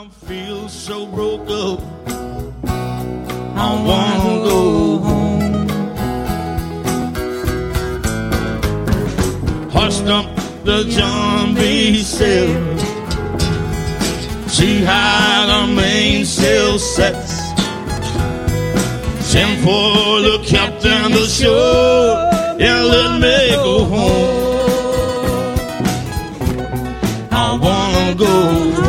I feel so broke up. I wanna go home. Hoist up the John B. sail. See how the mainsail sets. Send for the captain to shore. Yeah, let me go home. I wanna go home.